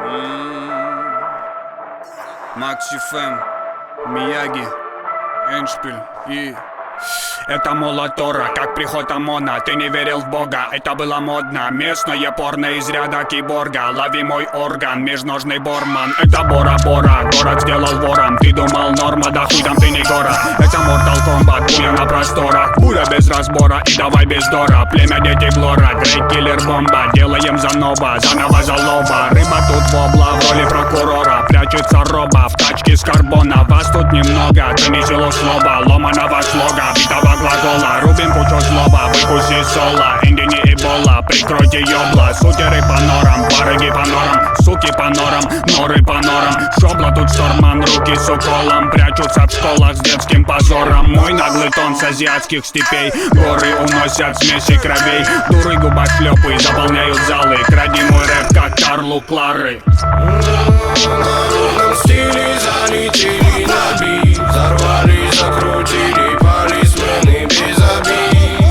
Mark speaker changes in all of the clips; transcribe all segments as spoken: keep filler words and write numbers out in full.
Speaker 1: Макси Фэм, Мияги, Эндшпиль и... Это Молотора, как приход ОМОНа. Ты не верил в Бога, это было модно. Местное порно из ряда киборга. Лови мой орган, межножный Борман. Это Бора-Бора, город сделал вором. Ты думал норма, да хуй там ты не гора. Это Mortal Kombat, буря на просторах. Буря без разбора и давай без дора. Племя дети Глора, Грейт Киллер Бомба. Делаем заноба, заново залоба. Рыба тут вобла, в роли прокурора. Прячется роба в тачке с карбона. Вас тут немного, ты не силу слова. Ломаного слога, битого глагола. Рубим кучу злоба, выкуси соло. Инди не эбола, прикройте ёбла. Сутеры по норам, барыги по норам. Суки по норам, норы по норам. Шобла тут шторман, руки с уколом. Прячутся в школах с детским позором. Мой наглый тон с азиатских степей. Горы уносят смеси кровей. Дуры губошлёпы заполняют залы. Кради мой рэп, как Карлу Клары.
Speaker 2: На русском стиле залетели на бит. Взорвали, закрутили полисмены без обид.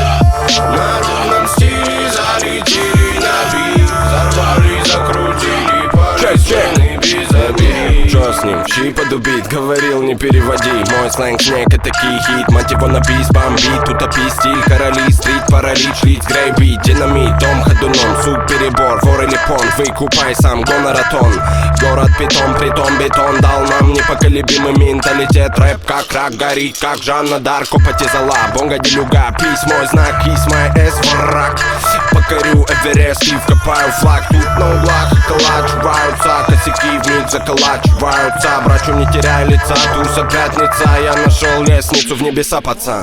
Speaker 2: На русском стиле залетели на бит. Взорвали, закрутили полисмены без обид.
Speaker 3: Чё с ним? Чьи подубит? Говорил, не переводи. Мой сленг снег это хит. Мать его на бис, бомбит. Утопи стиль, короли, стрит, паралич, лиц, грейбит. Динамит, дом ходуном, суп, перебор, вор или понт. Выкупай сам, гоноратон. Город питон, притом бетон дал нам непоколебимый менталитет. Рэп как рак горит, как Жанна Дарк, потезала. Бонга делюга, пись мой знак, кис мой эс враг. Покорю Эверест и вкопаю флаг. Тут на углах околачиваются косяки, вмиг заколачиваются. Брачу не теряй лица, туса пятница. Я нашел лестницу в небеса, пацан.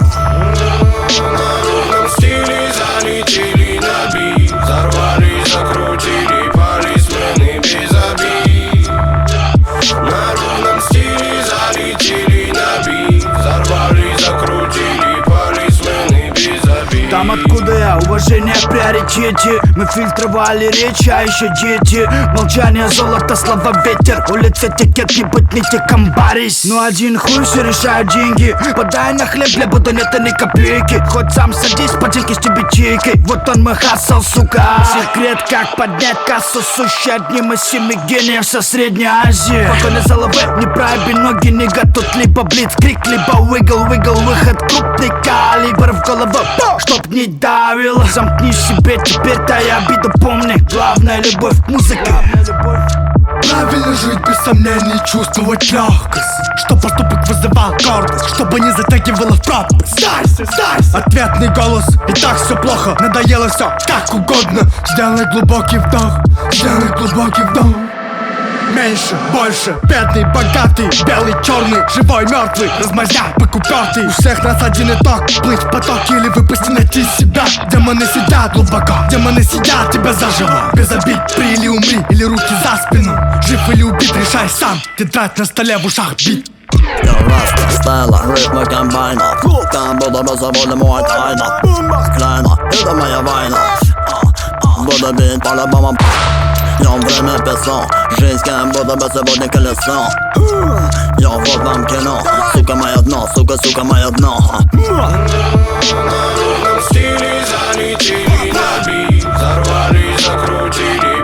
Speaker 2: На русском стиле залетели на бит. Взорвали, закрутили полисмены без обид. На русском стиле залетели на бит. Взорвали, закрутили полисмены без обид.
Speaker 4: Там откуда я, уважение в приоритете. Мы фильтровали речь, а еще дети. Молчание, золото, слова, ветер. Улица текет, не быть не текамбарись. Ну один хуй, все решают деньги. Подай на хлеб, для буду нет ни копейки. Хоть сам садись, поделки с тебе чайкой. Вот он мой хассел, сука. Секрет, как поднять кассу. Сущий одним из семи гениев со Средней Азии. Пока за лавы, не проеби ноги, нига. Тут либо блицкрик, либо выгл, выгл. Выход крупный калибр в голову, чтоб не давило. Замкни себе, теперь-то я обиду помни. Главная любовь к музыке.
Speaker 5: Правильно жить без сомнений, чувствовать легкость. Чтоб поступок вызывал гордость, чтобы не затягивало в пропасть. Сдайся, сдайся. Ответный голос, и так все плохо. Надоело все как угодно. Сделай глубокий вдох, сделай глубокий вдох. Меньше, больше, бедный, богатый, белый, черный, живой, мертвый, размазня, покупертый. У всех нас один итог, плыть в потоке или выпусти, найти себя. Демоны сидят глубоко, демоны сидят тебя заживо. Без обид, при или умри, или руки за спину. Жив или убит, решай сам, тетрадь на столе, в ушах бит.
Speaker 6: Я раста, стайла, ритмы комбайна. Там буду разговор мой тайна. Клейна, это моя война. Буду бить по-любому. Я время песо, жизнь кем будто бы сегодня колесо. Я вот вам кино, сука мое дно, сука, сука мое дно.
Speaker 2: На русском стиле залетели на бит. Взорвали, закрутили